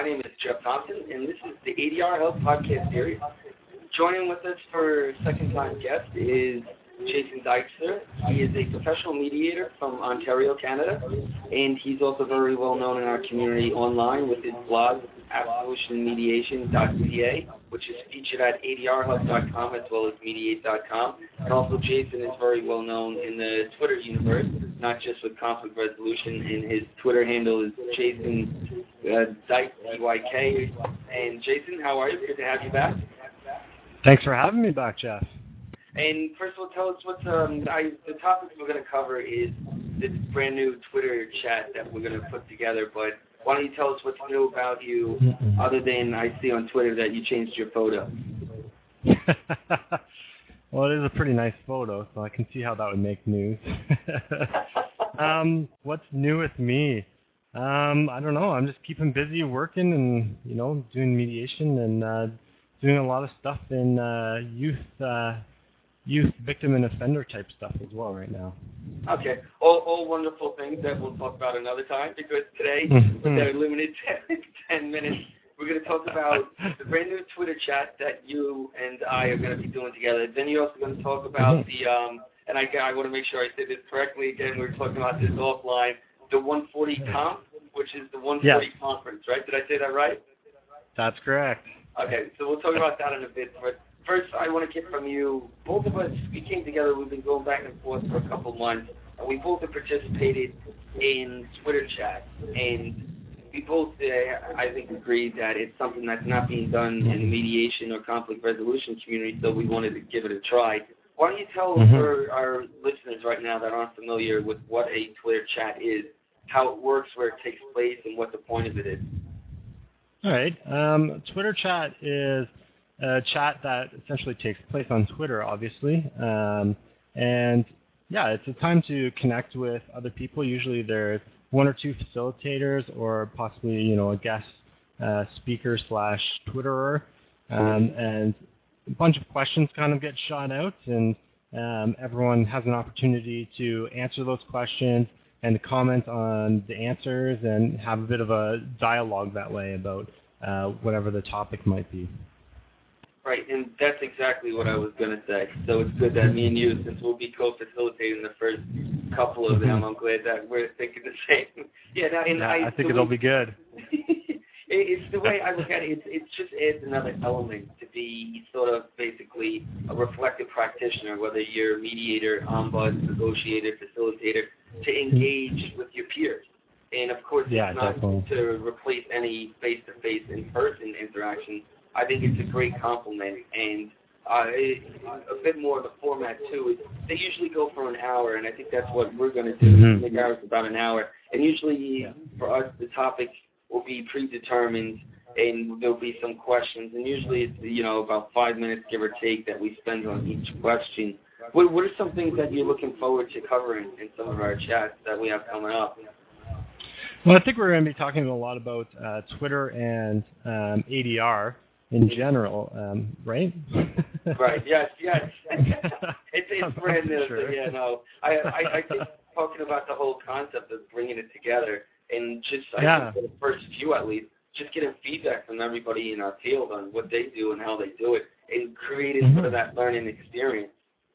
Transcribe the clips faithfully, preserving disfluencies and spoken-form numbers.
name is Jeff Thompson, and this is the A D R Health Podcast Series. Joining with us for second-time guest is Jason Dykstra. He is a professional mediator from Ontario, Canada, and he's also very well known in our community online with his blog, absolution mediation dot c a, which is featured at A D R hub dot com as well as mediate dot com. And also Jason is very well known in the Twitter universe, not just with conflict resolution, and his Twitter handle is Jason uh, Dyke, D Y K. And Jason, how are you? Good to have you back. Thanks for having me back, Jeff. And first of all, tell us what's um, I, the topics we're going to cover is this brand new Twitter chat that we're going to put together. But why don't you tell us what's new about you, mm-hmm. other than I see on Twitter that you changed your photo? Well, it is a pretty nice photo, so I can see how that would make news. um, what's new with me? Um, I don't know. I'm just keeping busy working and, you know, doing mediation and uh, doing a lot of stuff in uh, youth uh, youth victim and offender type stuff as well right now. Okay. All, all wonderful things that we'll talk about another time, because today, with our limited ten, ten minutes, we're going to talk about the brand new Twitter chat that you and I are going to be doing together. Then you're also going to talk about the, um, and I, I want to make sure I say this correctly again, we were talking about this offline, the one forty Conf, which is the one forty yeah. conference, right? Did I say that right? That's correct. Okay, so we'll talk about that in a bit. But first, I want to get from you, both of us, we came together, we've been going back and forth for a couple months, and we both have participated in Twitter chat, and we both, uh, I think, agreed that it's something that's not being done in the mediation or conflict resolution community, so we wanted to give it a try. Why don't you tell mm-hmm. our, our listeners right now that aren't familiar with what a Twitter chat is, how it works, where it takes place, and what the point of it is? All right. Um, Twitter chat is a chat that essentially takes place on Twitter, obviously. Um, and, yeah, it's a time to connect with other people. Usually there's one or two facilitators or possibly, you know, a guest uh, speaker slash Twitterer. Um, and a bunch of questions kind of get shot out, and um, everyone has an opportunity to answer those questions and comment on the answers and have a bit of a dialogue that way about uh, whatever the topic might be. Right, and that's exactly what I was going to say. So it's good that me and you, since we'll be co-facilitating the first couple of them, I'm glad that we're thinking the same. Yeah, now, and yeah I, I think it'll way, be good. It's the way I look at it. It's, it just adds another element to be sort of basically a reflective practitioner, whether you're a mediator, ombud, negotiator, facilitator, to engage with your peers. And, of course, yeah, it's not definitely. to replace any face-to-face, in-person interaction. I think it's a great compliment. And uh, it, a bit more of the format, too, is they usually go for an hour, and I think that's what we're going to do. Mm-hmm. Make ours about an hour. And usually, yeah. for us, the topic will be predetermined, and there'll be some questions. And usually it's, you know, about five minutes, give or take, that we spend on each question. What, what are some things that you're looking forward to covering in some of our chats that we have coming up? Well, I think we're going to be talking a lot about uh, Twitter and um, A D R in general, um, right? Right, yes, yes. it's it's brand new, sure. so yeah, no. I, I, I think talking about the whole concept of bringing it together, and just, I yeah. think for the first few at least, just getting feedback from everybody in our field on what they do and how they do it, and creating mm-hmm. sort of that learning experience.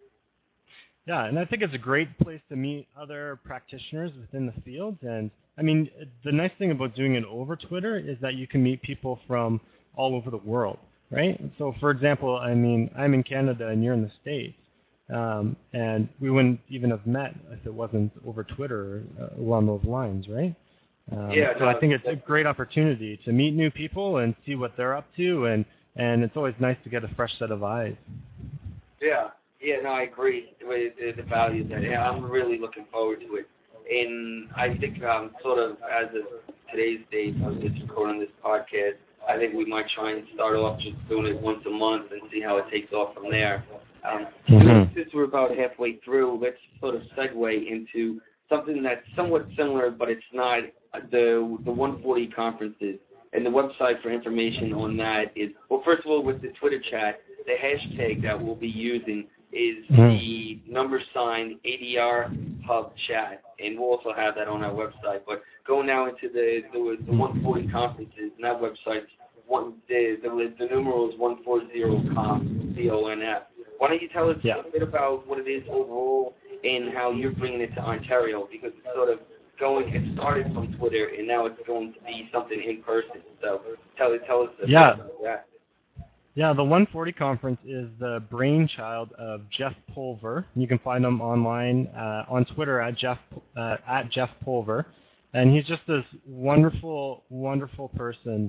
Yeah, and I think it's a great place to meet other practitioners within the field. And, I mean, the nice thing about doing it over Twitter is that you can meet people from all over the world, right? So, for example, I mean, I'm in Canada and you're in the States. Um, and we wouldn't even have met if it wasn't over Twitter uh, along those lines, right? Um, yeah, so no, I think it's a great opportunity to meet new people and see what they're up to, and, and it's always nice to get a fresh set of eyes. Yeah, yeah, no, I agree with the, the values that yeah, I'm really looking forward to it. And I think um, sort of as of today's date, I was just recording this podcast, I think we might try and start off just doing it once a month and see how it takes off from there. Um, mm-hmm. Since we're about halfway through, let's sort of segue into something that's somewhat similar, but it's not the the one forty conferences. And the website for information on that is, well, first of all, with the Twitter chat, the hashtag that we'll be using is mm-hmm. the number sign A D R Hub chat, and we'll also have that on our website. But going now into the the, the one forty conferences, and that website's one the the, the numeral is one forty conf, C O N F. Why don't you tell us yeah. a bit about what it is overall and how you're bringing it to Ontario, because it's sort of going, it started from Twitter, and now it's going to be something in person. So tell, tell us yeah. about that. Yeah, the one forty conference is the brainchild of Jeff Pulver. You can find him online uh, on Twitter at Jeff uh, at Jeff Pulver, and he's just this wonderful, wonderful person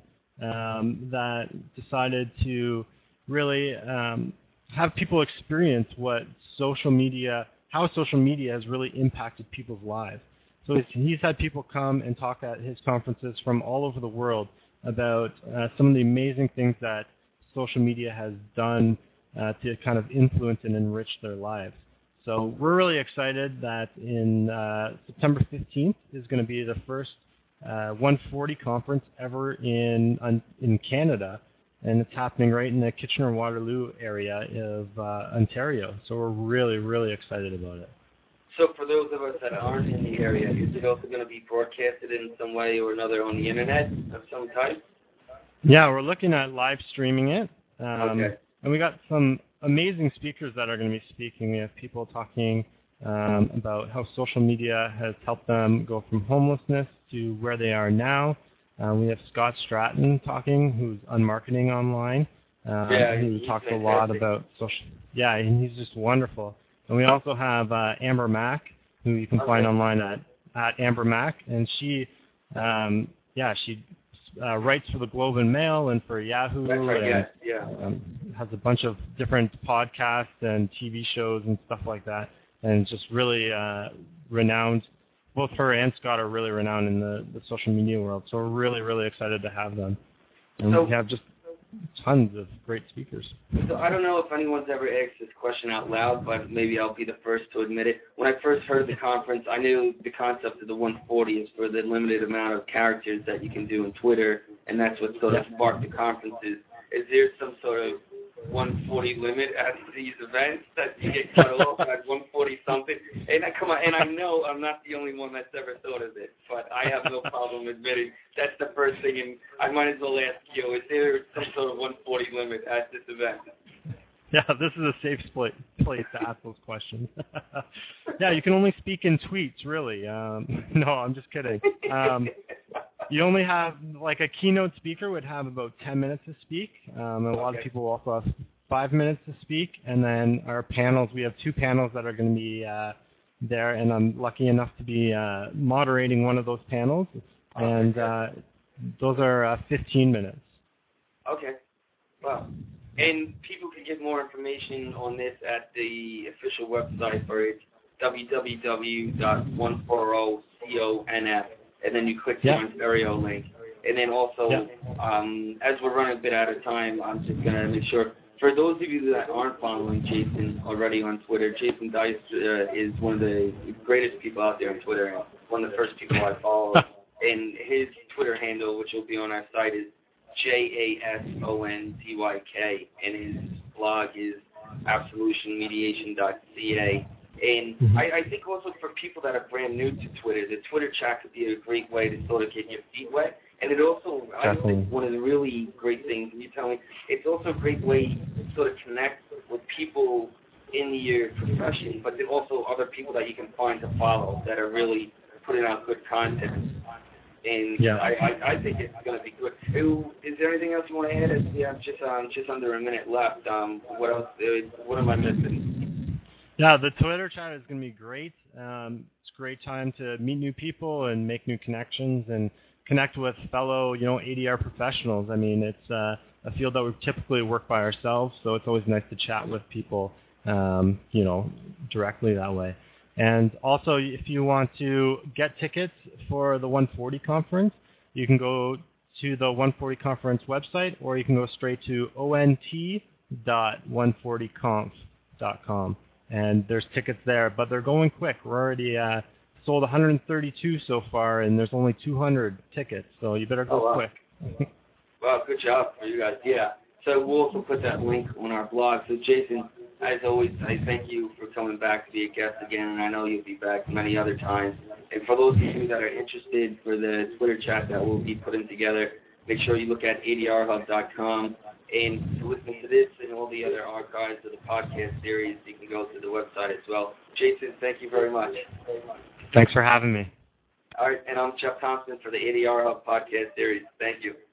um, that decided to really um, have people experience what social media, how social media has really impacted people's lives. So he's, he's had people come and talk at his conferences from all over the world about uh, some of the amazing things that social media has done uh, to kind of influence and enrich their lives. So we're really excited that in uh, September fifteenth is going to be the first uh, one forty conference ever in in Canada, and it's happening right in the Kitchener-Waterloo area of uh, Ontario. So we're really, really excited about it. So for those of us that aren't in the area, is it also going to be broadcasted in some way or another on the internet of some type? Yeah, we're looking at live streaming it. Um, okay. And we got some amazing speakers that are going to be speaking. We have people talking um, about how social media has helped them go from homelessness to where they are now. Uh, we have Scott Stratton talking, who's on marketing online, um, yeah, who talks fantastic. a lot about social. Yeah, and he's just wonderful. And we also have uh, Amber Mack, who you can okay. find online at, at Amber Mack, and she, um, yeah, she uh, writes for the Globe and Mail and for Yahoo. That's right, and, yeah. yeah. Um, has a bunch of different podcasts and T V shows and stuff like that, and just really uh, renowned. Both her and Scott are really renowned in the, the social media world, so we're really, really excited to have them. And so, we have just tons of great speakers. So I don't know if anyone's ever asked this question out loud, but maybe I'll be the first to admit it. When I first heard of the conference, I knew the concept of the one forty is for the limited amount of characters that you can do in Twitter, and that's what sort of sparked the conferences. Is there some sort of one forty limit at these events that you get cut off at one forty something? And I come on, and I know I'm not the only one that's ever thought of it, but I have no problem admitting that's the first thing, and I might as well ask you: is there some sort of one forty limit at this event? Yeah, this is a safe split, place to ask those questions. Yeah, you can only speak in tweets, really. Um, no, I'm just kidding. Um, you only have, like a keynote speaker would have about ten minutes to speak. Um, and a lot okay. of people also have five minutes to speak. And then our panels, we have two panels that are going to be uh, there, and I'm lucky enough to be uh, moderating one of those panels. And uh, those are uh, fifteen minutes. Okay. Wow. And people can get more information on this at the official website for it, w w w dot one forty conf, and then you click the yeah. Ontario link. And then also, yeah. um, as we're running a bit out of time, I'm just going to make sure, for those of you that aren't following Jason already on Twitter, Jason Dice uh, is one of the greatest people out there on Twitter, and one of the first people I follow. And his Twitter handle, which will be on our site, is J A S O N T Y K, and his blog is absolution mediation dot c a. And mm-hmm. I, I think also for people that are brand new to Twitter, the Twitter chat could be a great way to sort of get your feet wet. And it also, I think one of the really great things, and you tell me, it's also a great way to sort of connect with people in your profession, but then also other people that you can find to follow that are really putting out good content. And yeah. I, I, I think it's going to be good. Is there anything else you want to add? We have just um, just under a minute left. Um, what else? Uh, what am I missing? Yeah, the Twitter chat is going to be great. Um, it's a great time to meet new people and make new connections and connect with fellow, you know, A D R professionals. I mean, it's uh, a field that we typically work by ourselves, so it's always nice to chat with people, um, you know, directly that way. And also, if you want to get tickets for the one forty conference, you can go to the one forty conference website, or you can go straight to O N T dot one forty conf dot com. And there's tickets there, but they're going quick. We're already uh, sold one hundred thirty-two so far, and there's only two hundred tickets, so you better go oh, wow. quick. Wow, good job for you guys. Yeah. So we'll also put that link on our blog. So, Jason, as always, I thank you for coming back to be a guest again, and I know you'll be back many other times. And for those of you that are interested for the Twitter chat that we'll be putting together, make sure you look at A D R hub dot com. And to listen to this and all the other archives of the podcast series, you can go to the website as well. Jason, thank you very much. Thanks for having me. All right, and I'm Jeff Thompson for the A D R Hub podcast series. Thank you.